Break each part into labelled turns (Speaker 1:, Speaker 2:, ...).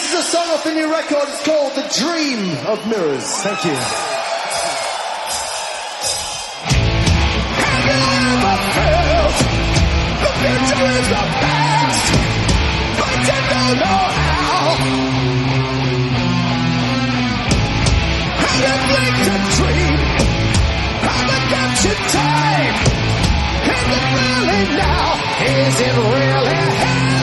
Speaker 1: This is a song off the new record. It's called The Dream of Mirrors. Thank you.
Speaker 2: Have you ever felt the future is the past, but you don't know how? How you think to dream of the captured time? Is it really now? Is it really happening?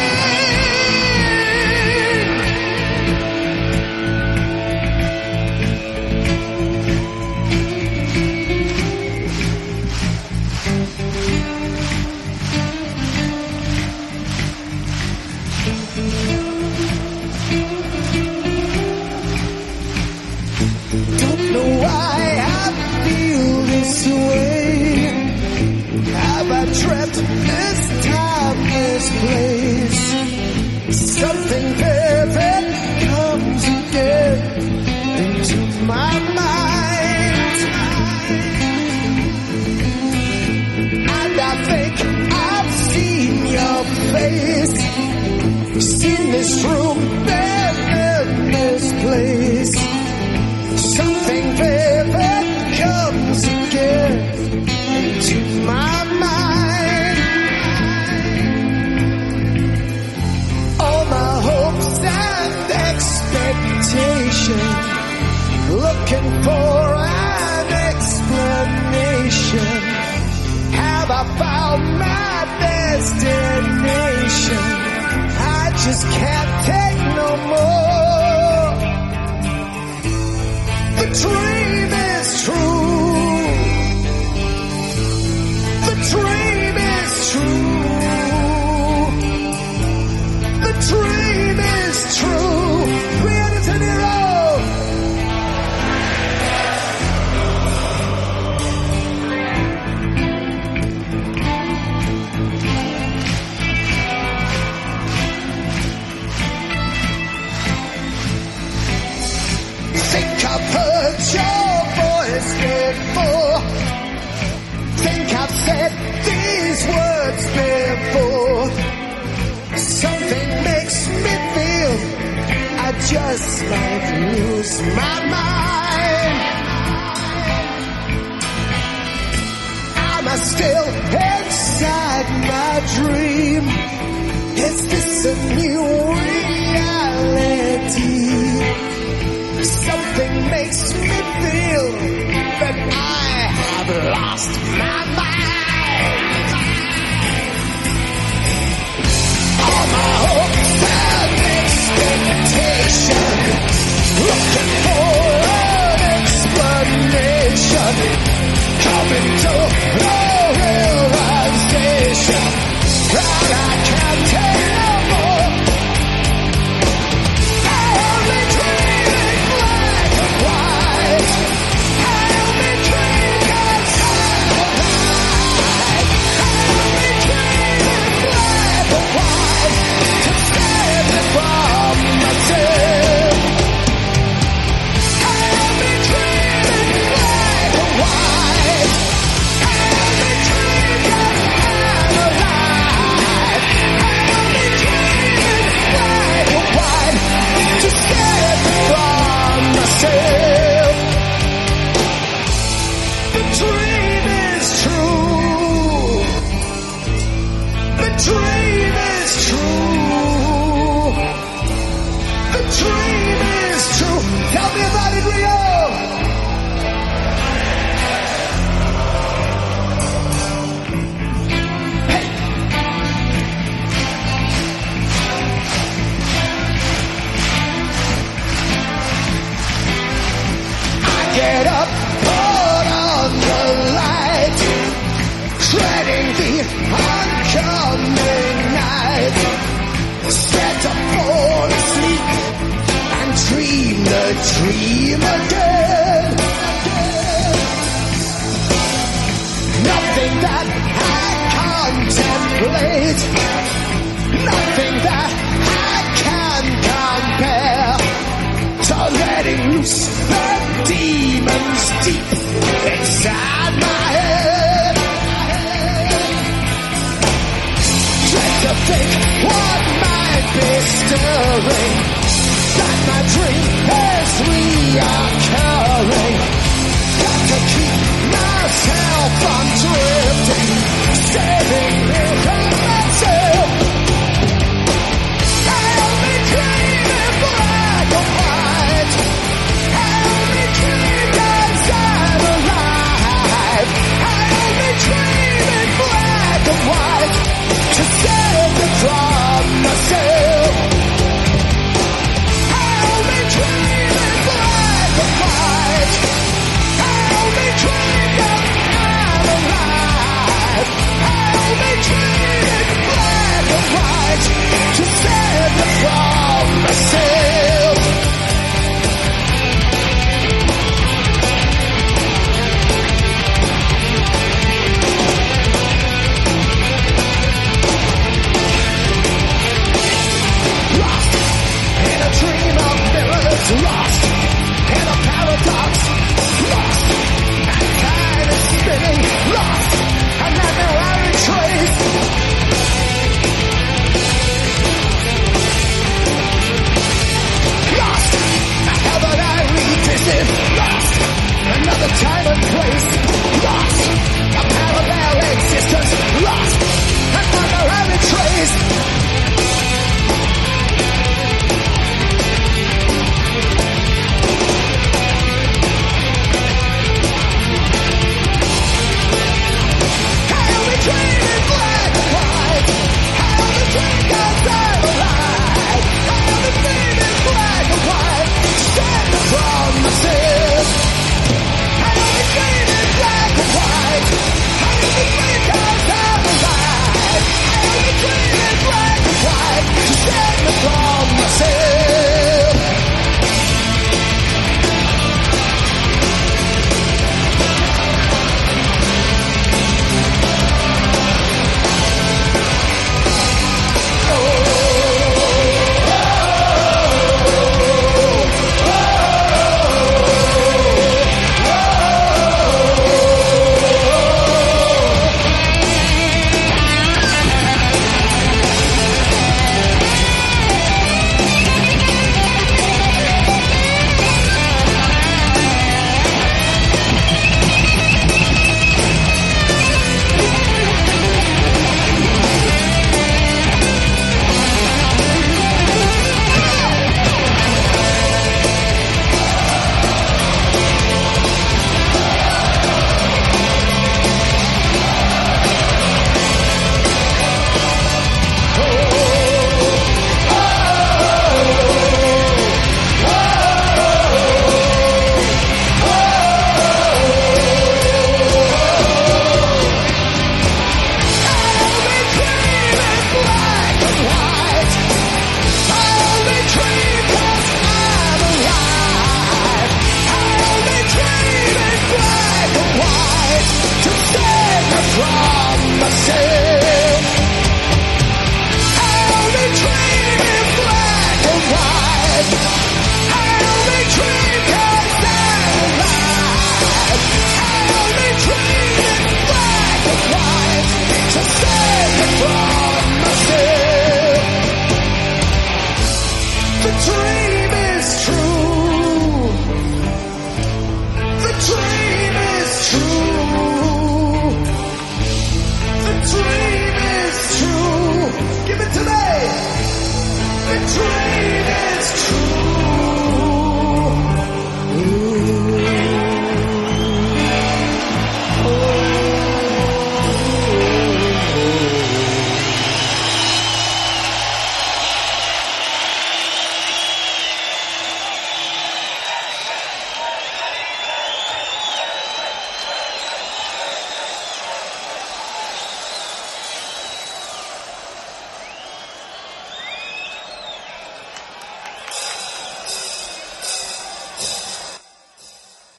Speaker 2: Don't know why I feel this way. Have I trapped this time, this place? Something vivid comes again into my mind, and I think I've seen your face, seen this room, been in this place. Something vivid comes again into my mind. All my hopes and expectations, looking for an explanation. Have I found my destination? I just can't take no more. The dream is true. The dream is true. The dream is true. Rio de Janeiro. Think I've heard your voice before. Think I've said these words before. Something makes me feel I just might lose my mind. Am I still inside my dream? Is this a new reality? Something makes me feel that I have lost my mind. All my hopes and expectations, looking for an explanation, coming to no realization that I can't take no more. I only dream black and white. I only dream outside the light. I only dream black and white to save me from myself. I only dream black and white. I only dream that I'm alive. I only dream black and white to save me from myself. The dream is true. The dream is true. The dream is true. Tell me about it, Rio. Hey. I get up, put on the light, treading the oncoming night. Set to fall asleep and dream the dream again. Nothing that I contemplate, nothing that I can compare to letting loose the demons deep inside my head. Dread to think what might be stirring inside my dream is reoccurring. Got to keep myself from drifting, saving me from myself. I only dream in black and white. I only dream 'cause I'm alive. I only dream in black and white. To